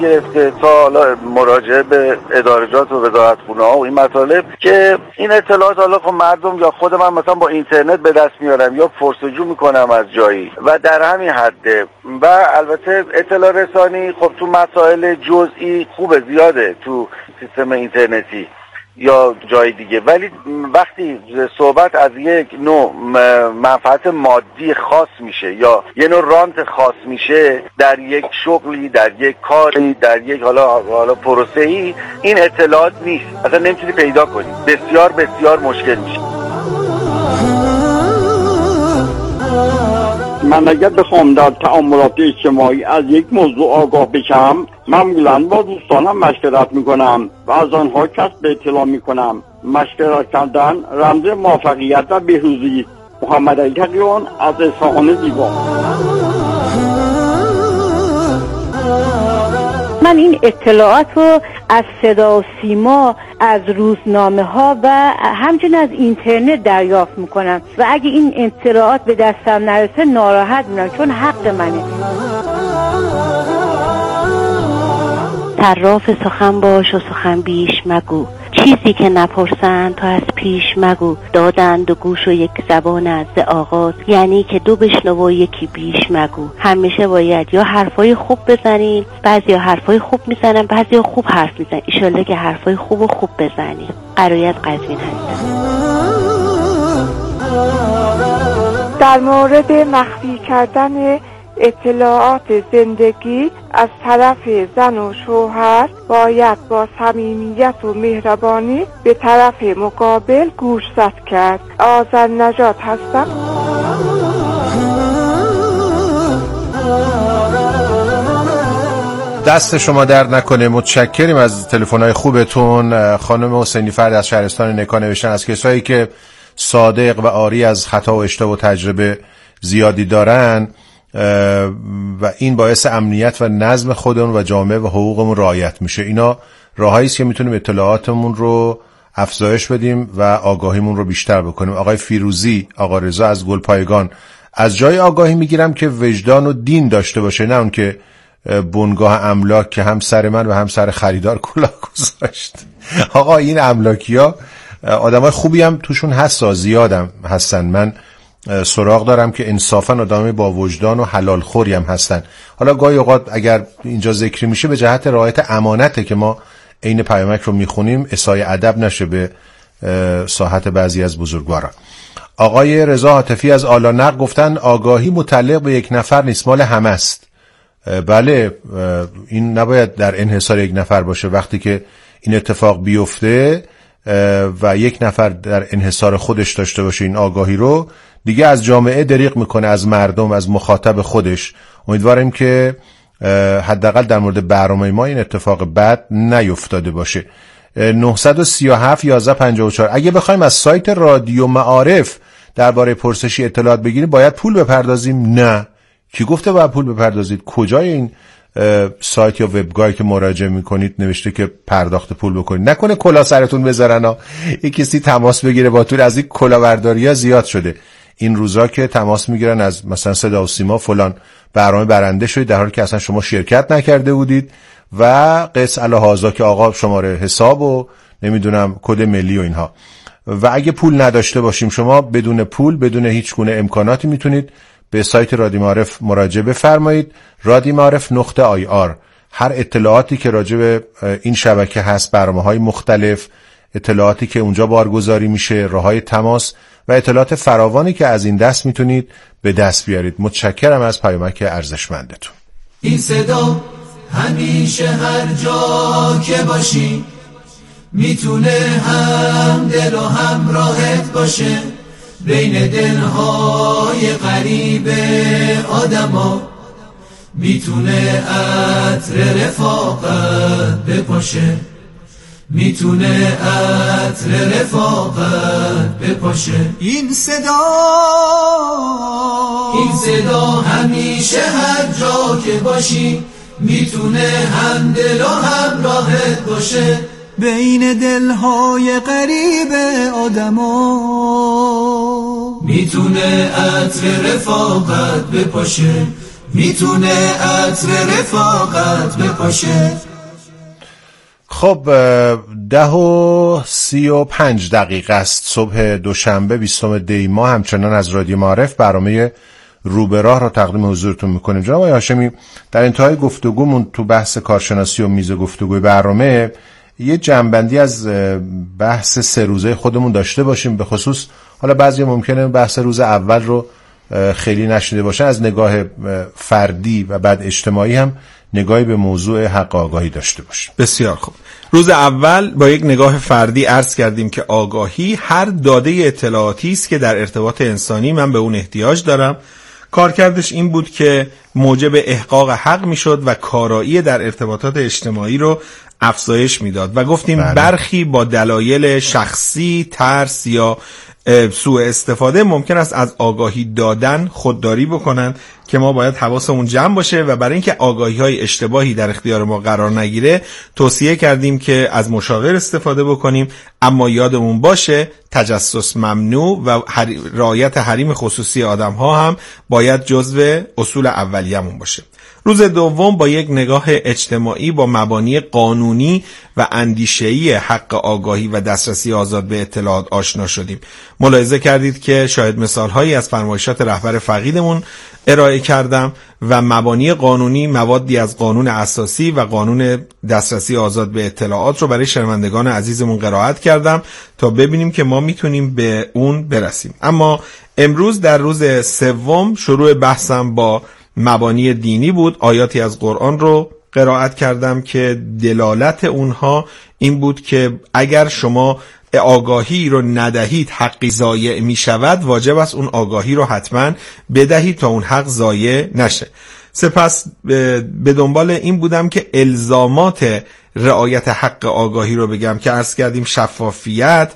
گرفته تا حالا مراجعه به ادارجات و وزارتخونه ها و این مطالب که این اطلاعات حالا خب مردم یا خود من مثلا با اینترنت به دست میارم یا پرسجو میکنم از جایی و در همین حده. و البته اطلاع رسانی خب تو مسائل جزئی خوبه، زیاده تو سیستم اینترنتی یا جای دیگه، ولی وقتی صحبت از یک نوع منفعت مادی خاص میشه یا یه نوع رانت خاص میشه در یک شغلی، در یک کاری، در یک حالا پروسه‌ای، این اطلاعات نیست، اصلا نمیتونی پیدا کنی، بسیار بسیار مشکل میشه. من اگر بخوام در تعاملات اجتماعی از یک موضوع آگاه بشم، معمولا با دوستانم مشورت میکنم و از آنها کسب اطلاع میکنم. مشورت کردن رمز موفقیت و بهروزی. محمد علی تقیان از اصفهان زیبا. من این اطلاعات رو از صدا و سیما، از روزنامه ها و همچنین از اینترنت دریافت میکنم و اگه این اطلاعات به دستم نرسه ناراحت میشم، چون حق منه. صراف سخن باش و سخن بیش مگو، چیزی که نپرسند تو از پیش مگو. دادند و گوش و یک زبان از آغاز، یعنی که دو بشنو و یکی بیش مگو. همیشه باید یا حرفای خوب بزنین، بعضی حرفای خوب میزنن، بعضی خوب حرف میزنن. ایشالله که حرفای خوب و خوب بزنین. قرایت قزوین هستم. در مورد مخفی کردن اطلاعات زندگی از طرف زن و شوهر باید با صمیمیت و مهربانی به طرف مقابل گوشزد کرد. آذر نجات هستم. دست شما درد نکنه. متشکریم از تلفن‌های خوبتون. خانم حسینی فرد از شهرستان نکا نوشتن از کسایی که صادق و عاری از خطا و اشتباه و تجربه زیادی دارن و این باعث امنیت و نظم خودمون و جامعه و حقوقمون رعایت میشه. اینا راهایی است که میتونیم اطلاعاتمون رو افزایش بدیم و آگاهیمون رو بیشتر بکنیم. آقای فیروزی، آقا رضا از گلپایگان: از جای آگاهی میگیرم که وجدان و دین داشته باشه، نه اون که بنگاه املاک که هم سر من و هم سر خریدار کلاه گذاشت. آقا این املاکیا آدمای خوبی هم توشون هست، زیادم هستن. من سراغ دارم که انصافا آدمای با وجدان و حلال خوری هم هستن. حالا گاهی اوقات اگر اینجا ذکر میشه به جهت رعایت امانته که ما عین پیامک رو میخونیم اسای ادب نشه به ساحت بعضی از بزرگواران. آقای رضا عاطفی از آلانق گفتن آگاهی متعلق به یک نفر نیست، مال همه است. بله، این نباید در انحصار یک نفر باشه. وقتی که این اتفاق بیفته و یک نفر در انحصار خودش داشته باشه این آگاهی رو، دیگه از جامعه دریغ میکنه، از مردم، از مخاطب خودش. امیدواریم که حداقل در مورد برنامه ما این اتفاق بد نیفتاده باشه. 937 1154. اگه بخوایم از سایت رادیو معارف درباره پرسشی اطلاعات بگیریم باید پول بپردازیم؟ نه. کی گفته باید پول بپردازید؟ کجای این سایت یا وبگاهی که مراجعه میکنید نوشته که پرداخت پول بکنید؟ نکنه کلا سرتون بذارن ها یک کسی تماس بگیره باتون. از این کلاهبرداری‌ها زیاد شده این روزا که تماس میگیرن از مثلا صدا و سیما فلان برنامه برنده شدید در حالی که اصلا شما شرکت نکرده بودید و قص الهازا که آقا شماره حساب و نمیدونم کد ملی و اینها. و اگه پول نداشته باشیم شما بدون پول، بدون هیچ گونه امکاناتی میتونید به سایت رادیو معارف مراجعه بفرمایید. radioma'arif.ir. هر اطلاعاتی که راجع به این شبکه هست، برنامه‌های مختلف، اطلاعاتی که اونجا بارگذاری میشه، راههای تماس و اطلاعات فراوانی که از این دست میتونید به دست بیارید. متشکرم از پیامک ارزشمندتون. این صدا همیشه هر جا که باشی میتونه هم دل و هم راحت باشه، بین دلهای غریب آدما میتونه عطر رفاقت بپاشه، میتونه عطر رفاقت بپاشه. این صدا همیشه هر جا که باشی میتونه هم دل و هم راحت باشه، بین دلهای غریب آدما میتونه عطر رفاقت بپاشه، میتونه عطر رفاقت بپاشه. خب 10:35 است صبح دوشنبه 20 دی ماه. همچنان از رادیو معارف برنامه رو به راه را تقدیم حضورتون میکنیم. جناب آقای هاشمی، در انتهای گفتگومون تو بحث کارشناسی و میز گفتگوی برنامه یه جنبندی از بحث 3 روزه خودمون داشته باشیم. به خصوص حالا بعضی ممکنه بحث روز اول رو خیلی نشنیده باشن، از نگاه فردی و بعد اجتماعی هم نگاهی به موضوع حق آگاهی داشته باشیم. بسیار خوب. روز اول با یک نگاه فردی عرض کردیم که آگاهی هر داده اطلاعاتی است که در ارتباط انسانی من به اون احتیاج دارم. کارکردش این بود که موجب احقاق حق میشد و کارایی در ارتباطات اجتماعی رو افزایش میداد و گفتیم برخی با دلایل شخصی، ترس یا سوء استفاده ممکن است از آگاهی دادن خودداری بکنند که ما باید حواسمون جمع باشه و برای اینکه آگاهی‌های اشتباهی در اختیار ما قرار نگیره توصیه کردیم که از مشاور استفاده بکنیم، اما یادمون باشه تجسس ممنوع و رعایت حریم خصوصی آدم‌ها هم باید جزو اصول اولیه‌مون باشه. روز دوم با یک نگاه اجتماعی با مبانی قانونی و اندیشه‌ای حق آگاهی و دسترسی آزاد به اطلاعات آشنا شدیم. ملاحظه کردید که شاید مثال‌هایی از فرمایشات رهبر فقیدمون ارائه کردم و مبانی قانونی موادی از قانون اساسی و قانون دسترسی آزاد به اطلاعات رو برای شنوندگان عزیزمون قرائت کردم تا ببینیم که ما میتونیم به اون برسیم. اما امروز در روز سوم شروع بحثم با مبانی دینی بود. آیاتی از قرآن رو قرائت کردم که دلالت اونها این بود که اگر شما آگاهی رو ندهید حقی ضایع می شود، واجب است اون آگاهی رو حتما بدهید تا اون حق ضایع نشه. سپس به دنبال این بودم که الزامات رعایت حق آگاهی رو بگم که عرض کردیم شفافیت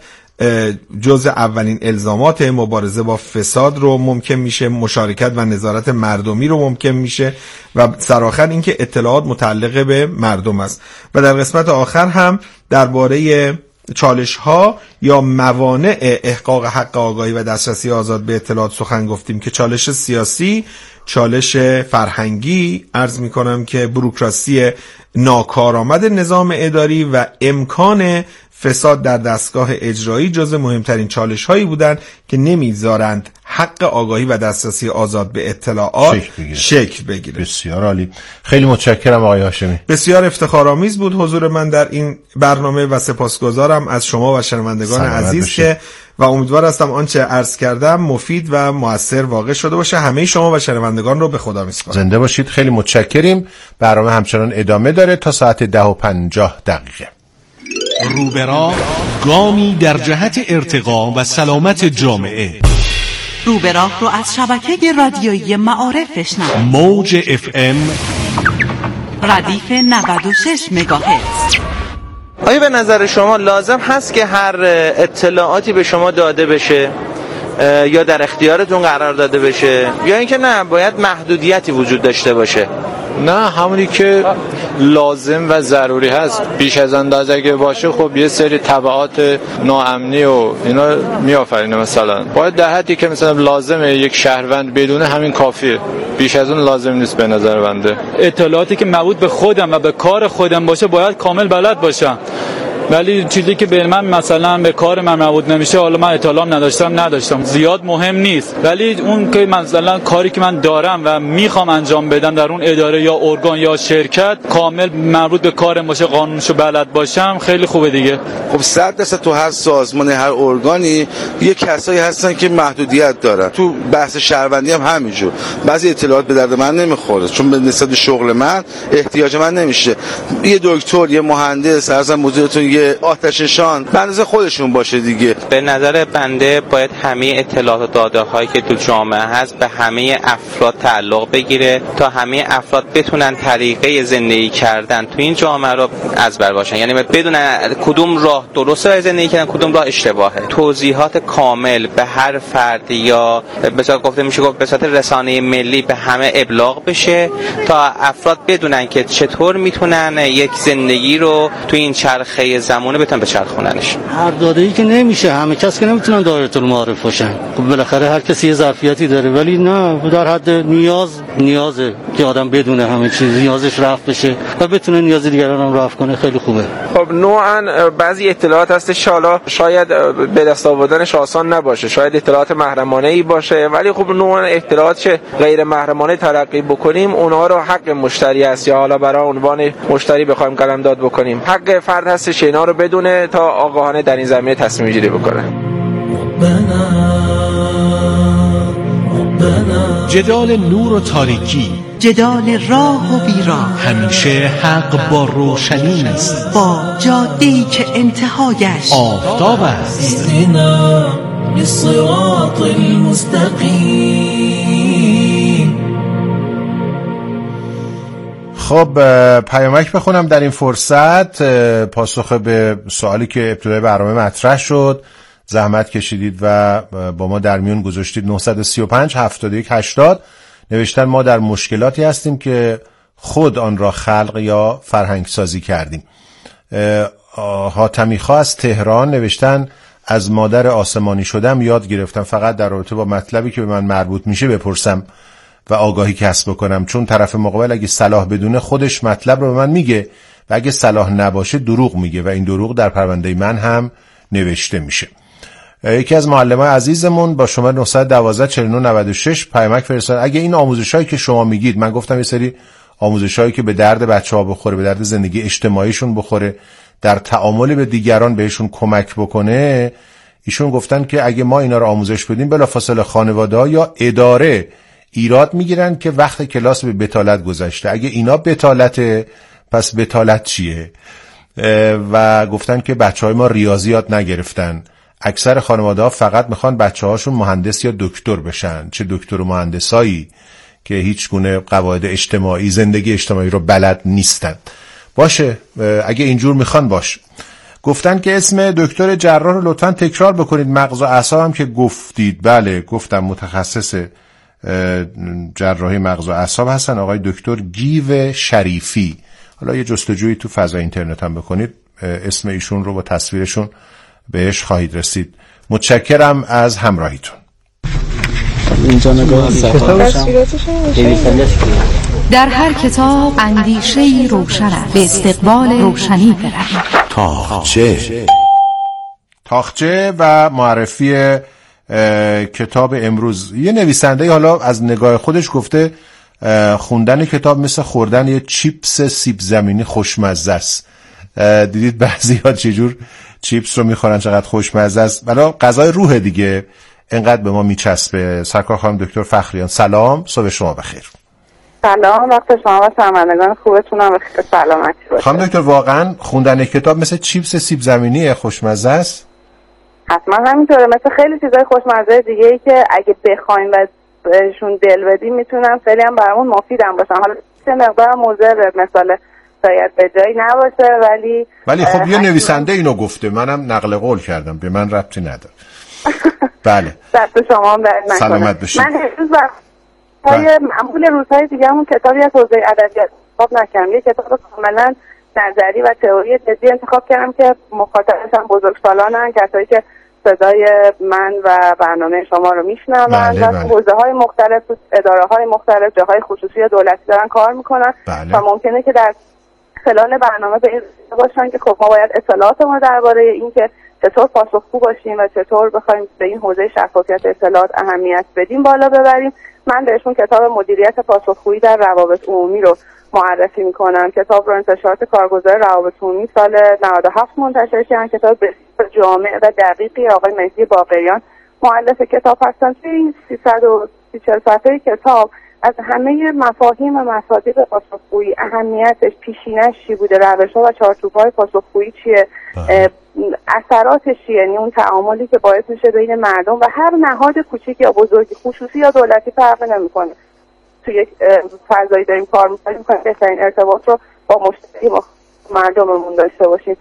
جزء اولین الزامات، مبارزه با فساد رو ممکن میشه، مشارکت و نظارت مردمی رو ممکن میشه و سرآخر این که اطلاعات متعلق به مردم است. و در قسمت آخر هم درباره چالش ها یا موانع احقاق حق آگاهی و دسترسی آزاد به اطلاعات سخن گفتیم که چالش سیاسی، چالش فرهنگی، عرض می کنم که بوروکراسی ناکارآمد نظام اداری و امکان فساد در دستگاه اجرایی جزو مهمترین چالش هایی بودند که نمیذارند حق آگاهی و دسترسی آزاد به اطلاعات شکل بگیره. بسیار عالی. خیلی متشکرم آقای هاشمی. بسیار افتخارآمیز بود حضور من در این برنامه و سپاسگزارم از شما و شنوندگان عزیز که و امیدوار هستم آنچه عرض کردم مفید و مؤثر واقع شده باشه. همه شما و شنوندگان رو به خدا میسپارم. زنده باشید. خیلی متشکریم. برنامه همچنان ادامه داره تا ساعت 10:50. روبرا گامی در جهت ارتقا و سلامت جامعه. روبرا رو از شبکه رادیویی معارف بشنوید. موج FM ردیف 96 مگاهرتز. آیا به نظر شما لازم هست که هر اطلاعاتی به شما داده بشه یا در اختیارتون قرار داده بشه، یا اینکه نه باید محدودیتی وجود داشته باشه؟ نه، همونی که لازم و ضروری هست. بیش از اندازه اگه باشه خب یه سری تبعات ناامنی و اینا میآفرینه. مثلا باید در حدی که مثلا لازمه یک شهروند بدونه همین کافیه، بیش از اون لازم نیست به نظر بنده. اطلاعاتی که مربوط به خودم و به کار خودم باشه باید کامل بلد باشم، ولی چیزی که به من مثلا به کار من مربوط نمیشه، حالا من اطلاعم نداشتم زیاد مهم نیست، ولی اون که مثلا کاری که من دارم و میخوام انجام بدم در اون اداره یا ارگان یا شرکت کامل مربوط به کارم باشه، قانونشو بلد باشم، خیلی خوبه دیگه. خب 100% تو هر سازمان، هر ارگانی یه کسایی هستن که محدودیت دارن. تو بحث شهروندی هم همینجور، بعضی اطلاعات به درد من نمیخوره چون به نسبت شغل من احتیاج من نمیشه. یه دکتر، یه مهندس، مثلا مدیرتون یه آتش نشان به اندازه خودشون باشه دیگه. به نظر بنده باید همه اطلاعات و داده هایی که تو جامعه هست به همه افراد تعلق بگیره تا همه افراد بتونن طریقه زندگی کردن تو این جامعه رو از بر باشن، یعنی بدونن کدوم راه درسته برای زندگی کردن، کدوم راه اشتباهه. توضیحات کامل به هر فرد یا به صورت گفته میشه به صورت رسانه ملی به همه ابلاغ بشه تا افراد بدونن که چطور میتونن یک زندگی رو تو این چرخه زمونه بتونن بچرخوننش. هر داده‌ای که نمیشه، همه کس که نمیتونن دایره المعارف باشن. خب بالاخره هر کسی یه ظرفیتی داره، ولی نه، در حد نیازه که آدم بدونه همه چیز نیازش رفع بشه و بتونه نیاز دیگران هم رفع کنه. خیلی خوبه. خب نوعاً بعضی اطلاعات هست شاید به دست آوردنش آسان نباشه، شاید اطلاعات محرمانه‌ای باشه، ولی خب نوعاً اطلاعات که غیر محرمانه تلقی بکنیم اونها رو حق مشتری است، یا حالا برای عنوان مشتری بخوایم قلمداد بکنیم، حق فرد هستش اینا رو بدونه تا آگاهانه در این زمینه تصمیم گیری بکنه. جدال نور و تاریکی، جدال راه و بیراه، همیشه حق با روشنی است، با جاده‌ای که انتهایش آفتاب است. اهدنا للصراط المستقیم. خب پیامک بخونم در این فرصت، پاسخ به سوالی که ابتدای برنامه مطرح شد. زحمت کشیدید و با ما در میون گذاشتید. 935 71 80 نوشتن ما در مشکلاتی هستیم که خود آن را خلق یا فرهنگ سازی کردیم. حاتمی خا از تهران نوشتن از مادر آسمانی شدم یاد گرفتم فقط در رابطه با مطلبی که به من مربوط میشه بپرسم و آگاهی کسب کنم، چون طرف مقابل اگه صلاح بدونه خودش مطلب رو به من میگه و اگه صلاح نباشه دروغ میگه و این دروغ در پرونده من هم نوشته میشه. یکی از معلمای عزیزمون با شماره 912 49 96 پیامک فرستاد. اگه این آموزشایی که شما میگید، من گفتم یه سری آموزشایی که به درد بچه‌ها بخوره، به درد زندگی اجتماعیشون بخوره، در تعامل به دیگران بهشون کمک بکنه، ایشون گفتن که اگه ما اینا رو آموزش بدیم بلافاصله خانواده‌ها یا اداره ایراد میگیرن که وقت کلاس به بتالت گذشته. اگه اینا بتالته پس بتالت چیه؟ و گفتن که بچه‌های ما ریاضیات نگرفتن. اکثر خانواده‌ها فقط میخوان بچه‌هاشون مهندس یا دکتر بشن، چه دکتر و مهندسایی که هیچ گونه قواعد اجتماعی، زندگی اجتماعی رو بلد نیستن. باشه، اگه اینجور میخوان باشه. گفتن که اسم دکتر جراح رو لطفاً تکرار بکنید. مغز و اعصاب هم که گفتید، بله گفتم متخصص جراحی مغز و اعصاب هستن آقای دکتر گیو شریفی. حالا یه جستجویی تو فضای اینترنت هم بکنید، اسم ایشون رو با تصویرشون بهش خواهید رسید. متشکرم از همراهیتون. اینجا نگاه در هر کتاب اندیشه‌ای روشن است. به استقبال روشنی برویم. تاخچه و معرفی کتاب امروز. یه نویسنده حالا از نگاه خودش گفته خوندن کتاب مثل خوردن یه چیپس سیب زمینی خوشمزه است. دیدید بعضی‌ها چجور چیپس رو میخورن، چقدر خوشمزه است. برای غذای روح دیگه اینقدر به ما میچسبه. سرکار خانم دکتر فخریان، سلام، صبح شما بخیر. سلام، وقت شما و شنوندگان خوبتونم بخیر، سلامتی باشه. خانم دکتر واقعا خوندن کتاب مثل چیپس سیب زمینی خوشمزه است؟ حتما همینطوره، مثل خیلی چیزای خوشمزه دیگه ای که اگه بخوایم و بهشون دل بدیم میتونن خیلی هم برامون مفیدم باشن. حالا چه مقدار مضر مثلا شاید به جایی نباشه، ولی خب یه نویسنده اینو گفته، منم نقل قول کردم، به من ربطی نداره. بله، دست شما هم درد نکنه. سلامت باشید. من هیچ وقت معمول روزهای دیگه همون کتابی از حوزه ادبیات انتخاب نکردم. یه کتاب کاملا نظری و تئوری جدی انتخاب کردم که مخاطبش هم بزرگسالانن، کسایی که صدای من و برنامه شما رو میشنون و حوزه‌های مختلف، اداره‌های مختلف، جاهای خصوصی یا دولتی دارن کار میکنن و ممکنه که در خلال برنامه به این باشن که خب ما باید اطلاعات ما درباره این که چطور پاسخگو باشیم و چطور بخوایم به این حوزه شفافیت اطلاعات اهمیت بدیم بالا ببریم. من بهشون کتاب مدیریت پاسخگویی در روابط عمومی رو معرفی میکنم. کتاب رو انتشارات کارگزار روابط عمومی سال 97 منتشر کردن. کتاب بسیار جامع و دقیقی آقای مهدی باقریان مؤلف کتاب هستن. توی این 330 صفحه کتاب از همه مفاهیم و مصادیق پاسخگویی، اهمیتش، پیشینش چی بوده، روش‌ها و چارچوب‌های پاسخگویی چیه، اثراتش چیه، یعنی اون تعاملی که باعث میشه بین مردم و هر نهاد کوچیک یا بزرگی، خصوصی یا دولتی فرق نمی‌کنه، توی یک فضایی داریم کار می‌کنیم که بهترین ارتباط رو با مشتری و مردممون داشته باشیم.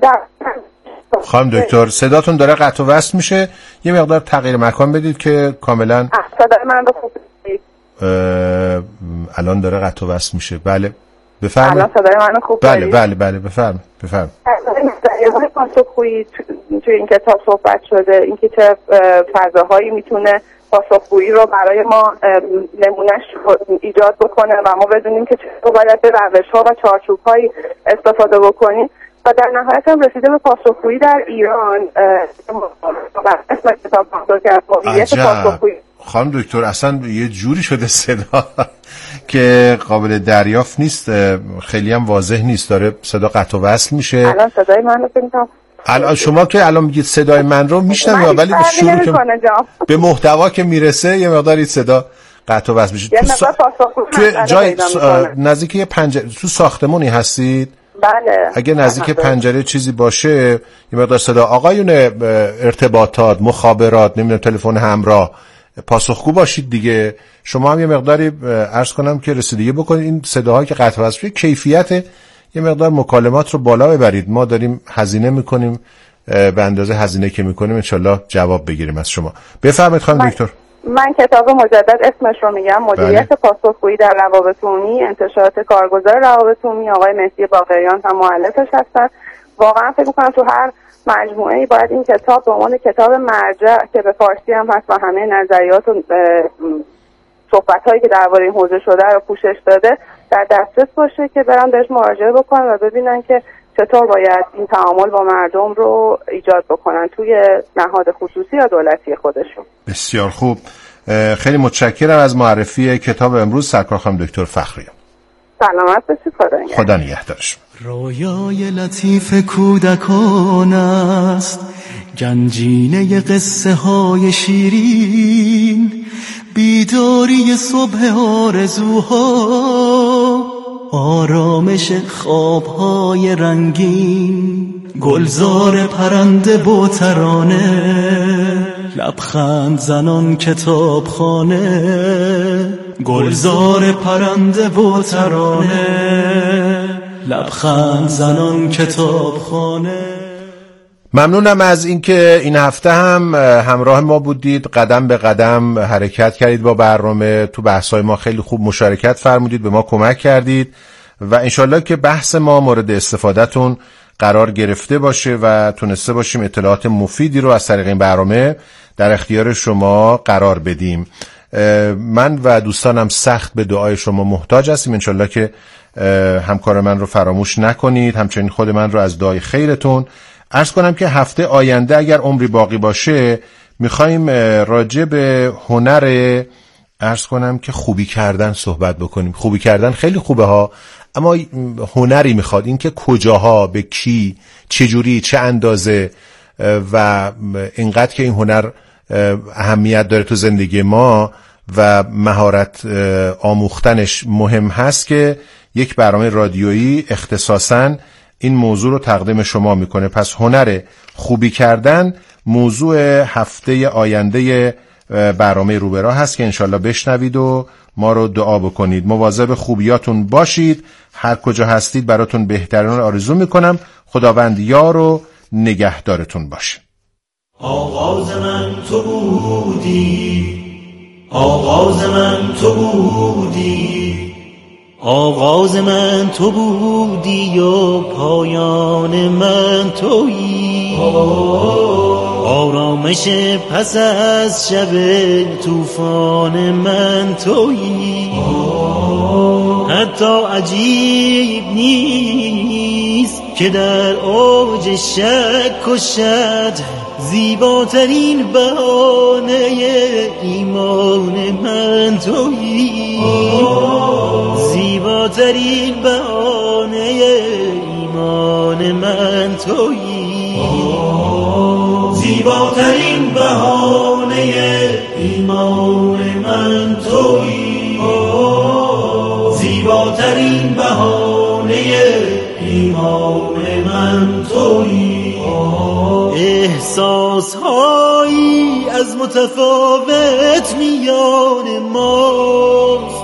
خانم دکتر صداتون داره قطع و وصل میشه، یه مقدار تغییر مکان بدید که کاملا صدای من رو خوب الان داره قطع و وصل میشه. بله بفرمایید. الان صدای منو خوب بله بفرمایید. های پاسخگویی توی این کتاب صحبت شده، اینکه چه فضاهایی میتونه پاسخگویی رو برای ما نمونهش ایجاد بکنه و ما بدونیم که چطور باید به روش‌ها و چارچوب‌هایی استفاده بکنیم و در نهایت هم رسیده به پاسخگویی در ایران و اسم کتاب پاسخگویی. خانم دکتر اصلا یه جوری شده صدا که قابل دریافت نیست، خیلی هم واضح نیست، داره صدا قطع و وصل میشه. الان صدای من رو ببینم. الان شما که الان میگید صدای من رو میشنوم ولی شروع که به محتوا که میرسه یه مقداری صدا قطع و وصل میشه. توی جای نزدیک یه پنجره تو ساختمانی هستید؟ بله. اگه نزدیک پنجره چیزی باشه یه مقدار صدا آقایون ارتباطات، مخابرات، نمیدونم تلفن همراه، پاسخگو باشید دیگه. شما هم یه مقداری عرض کنم که رسیدگی بکنید این صداهایی که قطع و وصل میشه، کیفیت یه مقدار مکالمات رو بالا ببرید. ما داریم هزینه میکنیم، به اندازه هزینه که میکنیم انشالله جواب بگیریم از شما. بفرمایید خانم دکتر. من کتاب مجدد اسمش رو میگم، مدیریت پاسخگویی در روابط عمومی، انتشارات کارگزار روابط عمومی، آقای مهدی باقریان هم مؤلفش هستن. واقعا فکر میکنم تو هر مجموعه‌ای باید این کتاب به عنوان کتاب مرجع که به فارسی هم هست و همه نظریات و صحبت‌هایی که درباره این حوزه شده رو پوشش داده در دسترس باشه که برن بهش مراجعه بکنن و ببینن که چطور باید این تعامل با مردم رو ایجاد بکنن توی نهاد خصوصی یا دولتی خودشون. بسیار خوب، خیلی متشکرم از معرفی کتاب امروز سرکار خانم دکتر فخریه. سلامت باشید. خدا نگهدارش. رویای لطیف کودکان است، گنجینه قصه های شیرین، بیداری صبح آرزوها، آرامش خوابهای رنگین، گلزار پرنده با ترانه، لبخند زنان کتابخانه، گلزار پرنده با ترانه، لبخند زنان کتابخانه. ممنونم از اینکه این هفته هم همراه ما بودید، قدم به قدم حرکت کردید با برنامه، تو بحث‌های ما خیلی خوب مشارکت فرمودید، به ما کمک کردید و انشالله که بحث ما مورد استفادهتون قرار گرفته باشه و تونسته باشیم اطلاعات مفیدی رو از طریق این برنامه در اختیار شما قرار بدیم. من و دوستانم سخت به دعای شما محتاج هستیم، انشالله که همکار من رو فراموش نکنید، همچنین خود من رو از دعای خیرتون. عرض کنم که هفته آینده اگر عمری باقی باشه میخوایم راجع به هنر عرض کنم که خوبی کردن صحبت بکنیم. خوبی کردن خیلی خوبه ها، اما هنری میخواد، این که کجاها، به کی، چجوری، چه اندازه و اینقدر که این هنر اهمیت داره تو زندگی ما و مهارت آموختنش مهم هست که یک برنامه رادیویی اختصاصاً این موضوع رو تقدیم شما میکنه. پس هنر خوبی کردن موضوع هفته آینده برنامه روبرا هست که انشالله بشنوید و ما رو دعا بکنید. مواظب خوبیاتون باشید، هر کجا هستید براتون بهترین رو آرزو میکنم. خداوند یار و نگهدارتون باشه. آغاز من تو بودی، آغاز من تو بودی، آغاز من تو بودی و پایان من تویی، آرامش پس از شب طوفان من تویی. حتی عجیب نیست که در اوج شک و شد زیباترین بهانه ایمان من تویی، زیباترین بهانه ایمان من تویی، زیباترین بهانه ایمان من تویی، زیباترین بهانه ایمان من تویی. احساس هایی از متفاوت میان ماست،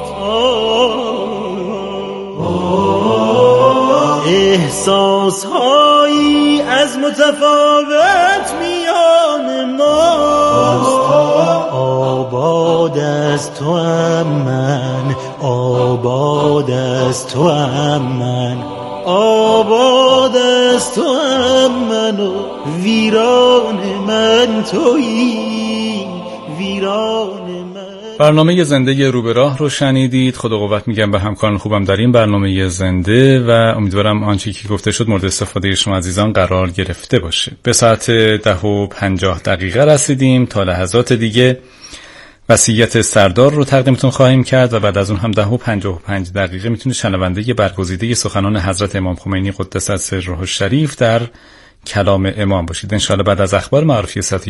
احساس هایی از متفاوت میان ماست. آباد آباد از تو ام من، آباد از تو ام من، آباد از تو ام من و ویران من تویی، ویران من. برنامه زنده رو به راه رو شنیدید. خدا قوت میگم به همکاران خوبم در این برنامه زنده و امیدوارم آنچه که گفته شد مورد استفاده شما عزیزان قرار گرفته باشه. به ساعت 10:50 رسیدیم. تا لحظات دیگه وصیت سردار رو تقدیمتون خواهیم کرد و بعد از اون هم 10:55 میتونید شنونده برگزیده سخنان حضرت امام خمینی قدس سره الشریف در کلام امام باشید. انشاءالله بعد از اخبار معرفی ساعت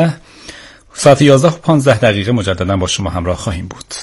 11:15 مجددا با شما همراه خواهیم بود.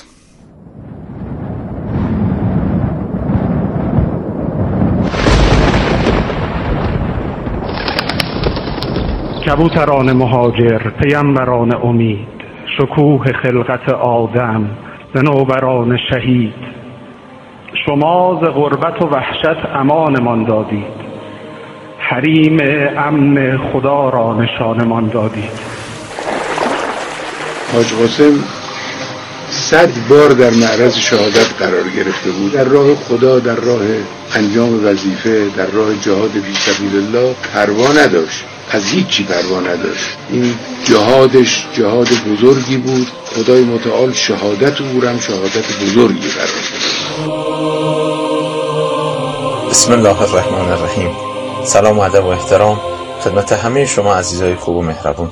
کبوتران مهاجر، پیامبران امید، شکوه خلقت آدم، ذنوبران شهید، شما ز غربت و وحشت امانمان دادید، حریم امن خدا را نشانمان دادید. حاج قاسم 100 بار در معرض شهادت قرار گرفته بود، در راه خدا، در راه انجام وظیفه، در راه جهاد فی سبیل الله پروا نداشت، از هیچی پروا نداشت. این جهادش جهاد بزرگی بود. خدای متعال شهادت او هم شهادت بزرگی قرار داد. بسم الله الرحمن الرحیم. سلام و ادب و احترام خدمت همه شما عزیزای خوب و مهربون.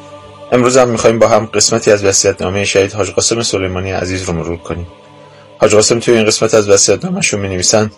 امروز هم میخوایم با هم قسمتی از وصیت‌نامه شهید حاج قاسم سلیمانی عزیز رو مرور کنیم. حاج قاسم توی این قسمت از وصیت‌نامه‌شون می‌نویسند: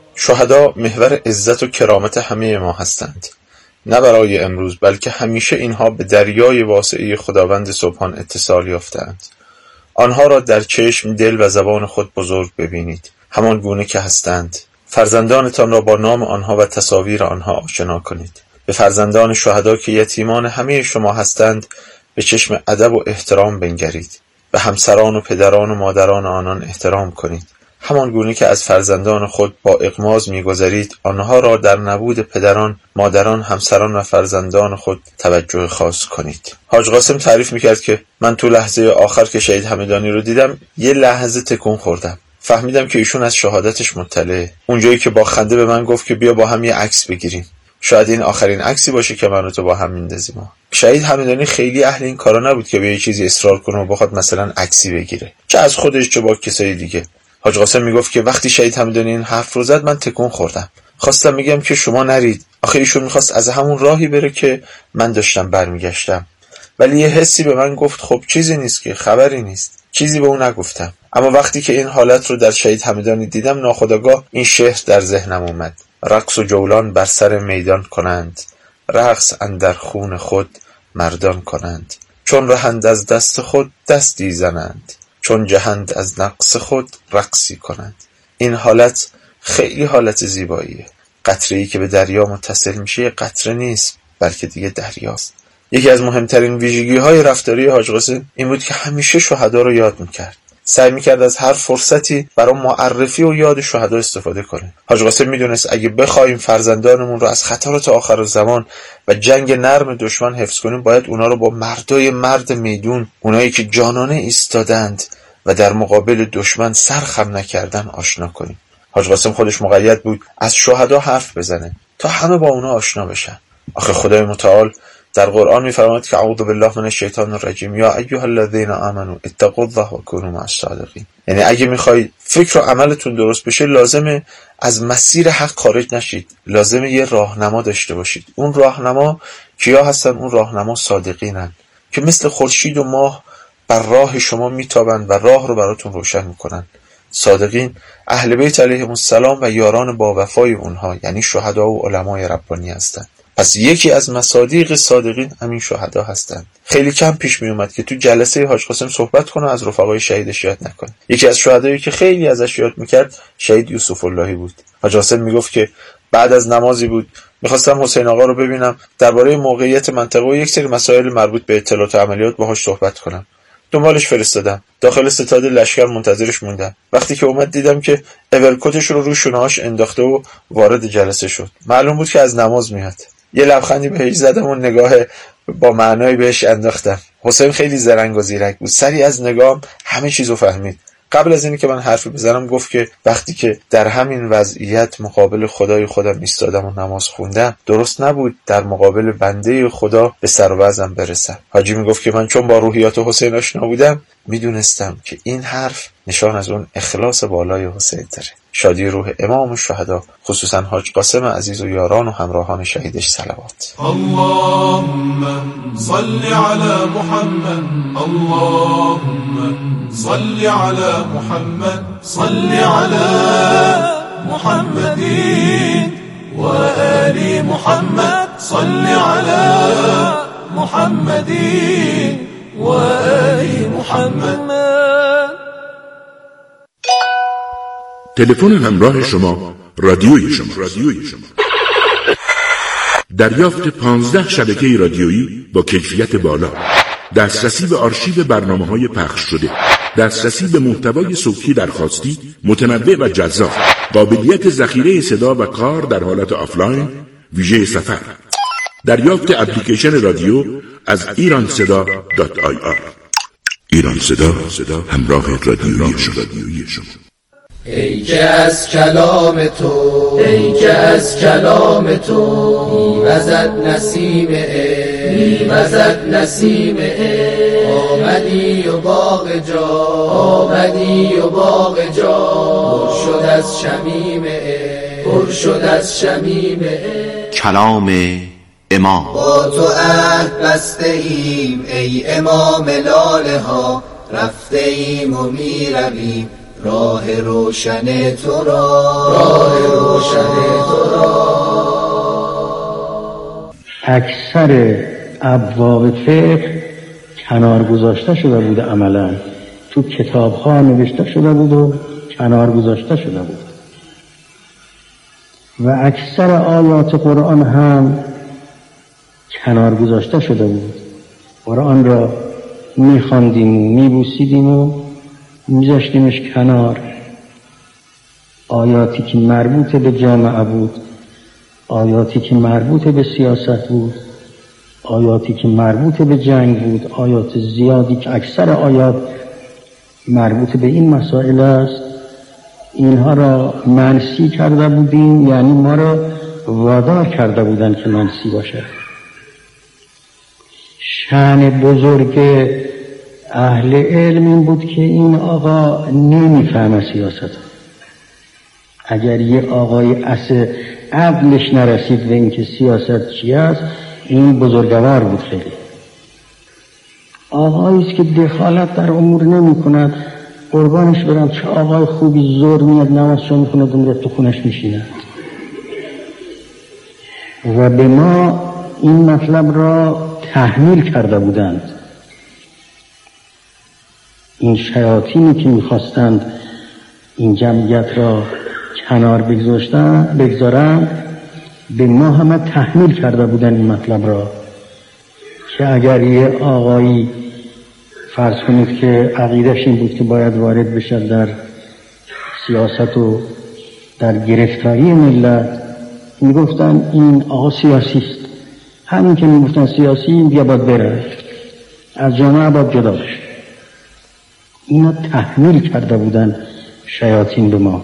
شهدا محور عزت و کرامت همه ما هستند، نه برای امروز بلکه همیشه اینها به دریای واسعه خداوند سبحان اتصال یافتند. آنها را در چشم، دل و زبان خود بزرگ ببینید، همان گونه که هستند. فرزندانتان را با نام آنها و تصاویر آنها آشنا کنید. به فرزندان شهدا که یتیمان همه شما هستند به چشم ادب و احترام بنگرید. به همسران و پدران و مادران آنان احترام کنید، همان گونه که از فرزندان خود با اغماض می‌گذرید. آنها را در نبود پدران، مادران، همسران و فرزندان خود توجه خاص کنید. حاج قاسم تعریف می‌کرد که من تو لحظه آخر که شهید همدانی رو دیدم یه لحظه تکون خوردم. فهمیدم که ایشون از شهادتش مطلعه. اونجایی که با خنده به من گفت که بیا با هم یه عکس بگیریم، شاید این آخرین عکسی باشه که من و تو با هم میندازیم. شهید همدانی خیلی اهل این کارا نبود که به یه چیزی اصرار کنه و بخواد مثلا عکسی بگیره، چه از خودش چه با کسای دیگه. حاج قاسم میگفت که وقتی شهید همدانی این حرف رو زد من تکون خوردم. خواستم میگم که شما نرید. آخه ایشون میخواست از همون راهی بره که من داشتم برمیگشتم، ولی یه حسی به من گفت خب چیزی نیست که، خبری نیست. چیزی به اون نگفتم. اما وقتی که این حالت رو در شهید همدانی دیدم ناخودآگاه این شعر در ذهنم اومد: رقص و جولان بر سر میدان کنند، رقص اندر خون خود مردان کنند. چون رهند از دست خود دستی زنند، چون جهند از نقص خود رقصی کنند. این حالت خیلی حالت زیباییه. قطره‌ای که به دریا متصل میشه قطره نیست بلکه دیگه دریاست. یکی از مهمترین ویژگی‌های رفتاری حاج قاسم این بود که همیشه شهدا رو یاد میکرد. سعی میکرد از هر فرصتی برای معرفی و یاد شهدا استفاده کنه. حاج قاسم میدونست اگه بخوایم فرزندانمون رو از خطرات آخر زمان و جنگ نرم دشمن حفظ کنیم باید اونا رو با مردای مرد میدون، اونایی که جانانه ایستادند و در مقابل دشمن سر خم نکردن آشنا کنیم. حاج قاسم خودش مقید بود از شهدا حرف بزنه تا همه با اونا آشنا بشن. آخه خدای متعال در قرآن می‌فرماید که اعوذ بالله من الشیطان الرجیم یا ایها الذین آمنوا اتقوا الله و کونوا مع الصادقین. یعنی اگه می‌خواید فکر و عملتون درست بشه لازمه از مسیر حق خارج نشید، لازمه یه راهنما داشته باشید. اون راهنما کیا هستن؟ اون راهنما صادقینن که مثل خورشید و ماه بر راه شما میتابند و راه رو براتون روشن میکنن. صادقین اهل بیت علیهم السلام و یاران با وفای اونها، یعنی شهدا و علمای ربانی هستند. پس یکی از مصادیق صادقین همین شهدا هستند. خیلی کم پیش می اومد که تو جلسه حاج قاسم صحبت کنه از رفقای شهیدش یاد نکنه. یکی از شهدایی که خیلی ازش یاد میکرد شهید یوسف اللهی بود. حاج قاسم میگفت که بعد از نمازی بود میخواستم حسین آقا رو ببینم، درباره موقعیت منطقه و یک سری مسائل مربوط به اطلاعات و عملیات باهاش صحبت کنم. دنبالش فرستادم. داخل ستاد لشکر منتظرش موندم. وقتی که اومد دیدم که اورکوتش رو روی شونه‌هاش انداخته و وارد جلسه شد. معلوم بود که از نماز میاد. یه لبخندی بهش زدم و نگاه با معنایی بهش انداختم. حسین خیلی زرنگ و زیرک بود. سری از نگاهم همه چیزو فهمید. قبل از اینی که من حرفی بزنم گفت که وقتی که در همین وضعیت مقابل خدای خودم ایستادم و نماز خوندم، درست نبود در مقابل بنده خدا به سر و وضعم برسم. حاجی میگفت که من چون با روحیات حسین آشنا بودم، میدونستم که این حرف نشان از اون اخلاص بالای حسین داره. شادی روح امام الشهدا، خصوصا حاج قاسم عزیز و یاران و همراهان شهیدش صلوات. اللهم صل علی محمد، اللهم صل علی محمد، صل علی محمد و آل محمد، صل علی محمد و آل محمد. تلفن همراه شما، رادیوی شما. دریافت 15 شبکه رادیویی با کیفیت بالا، دسترسی به آرشیو برنامه‌های پخش شده، دسترسی به محتوای صوتی درخواستی متنوع و جذاب، قابلیت ذخیره صدا و کار در حالت آفلاین، ویژه سفر، دریافت اپلیکیشن رادیو از ایرانصدا.ir. ایران صدا، همراه رادیویی شما. ای که از کلام تو میوزد نسیم آمدی و باغ جا پر شد از شمیم کلام امام. با تو عهد بسته ایم ای امام لاله ها، رفته ایم و میرویم راه روشن تو را. اکثر ابواب فقه کنار گذاشته شده بود، عملا تو کتاب ها نوشته شده بود و کنار گذاشته شده بود و اکثر آیات قرآن هم کنار گذاشته شده بود. قرآن را میخواندیم و میبوسیدیم و میذاشتیمش کنار. آیاتی که مربوط به جامعه بود، آیاتی که مربوط به سیاست بود، آیاتی که مربوط به جنگ بود، آیات زیادی که اکثر آیات مربوط به این مسائل است، اینها را منسی کرده بودیم، یعنی ما را وادار کرده بودن که منسی باشه. شأن بزرگ اهل علم این بود که این آقا نمیفهمه سیاست. اگر یه آقای اصل عقلش نرسید به اینکه سیاست چی است، این بزرگوار بود. خیلی آقایی است که دخالت در امور نمی کند، قربانش برم، چه آقای خوبی زور میاد نمازشو میکنه دمره تو خونش میشینه. و به ما این مطلب را تحمیل کرده بودند. این شیاطینی که میخواستند این جمعیت را کنار بگذارند به ما همه تحمیل کرده بودن این مطلب را که اگر یه آقایی فرض کنید که عقیدش این بود که باید وارد بشد در سیاست و در گرفتاری ملت، میگفتن این آقا سیاسی است. همین که میگفتن سیاسی، این بیا باید بره، از جامعه باید جدا بشه. اینا تحمیل کرده بودن شیاطین به ما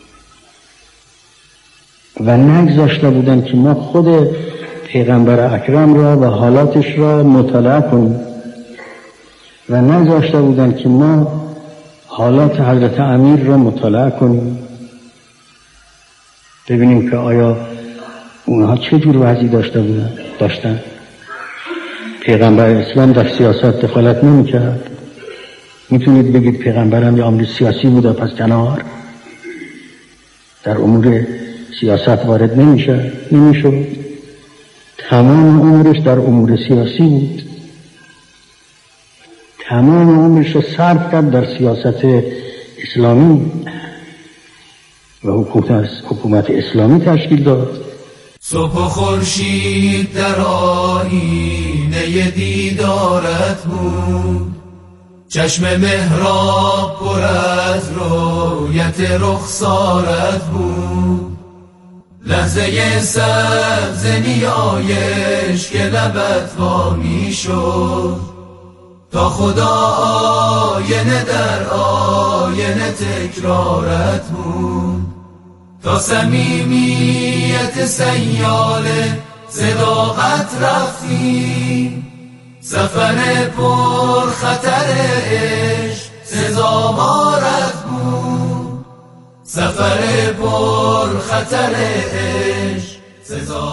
و نگذاشته بودن که ما خود پیغمبر اکرم را و حالاتش را مطالعه کنیم و نگذاشته بودن که ما حالات حضرت امیر را مطالعه کنیم، ببینیم که آیا اونها چه جور وضعی داشتن. پیغمبر اسلام در سیاست دخالت نمی‌کرد. میتونید بگید پیغمبرم یه امر سیاسی بوده پس کنار در امور سیاست وارد نمیشد. تمام عمرش در امور سیاسی بود. تمام عمرش رو صرف کرد در سیاست اسلامی و حکومت اسلامی تشکیل داد. صبح خورشید در آینه دیدارت بود، چشم محراب پر از رویت رخسارت بود، لحظه سبز نیایش که لبت وا می شد تا خدا آینه در آینه تکرارت بود تا صمیمیت سیاله صداقت رفتی سفر پر خطر عشق سزاوارت بود سفر پر خطر عشق سزاوارت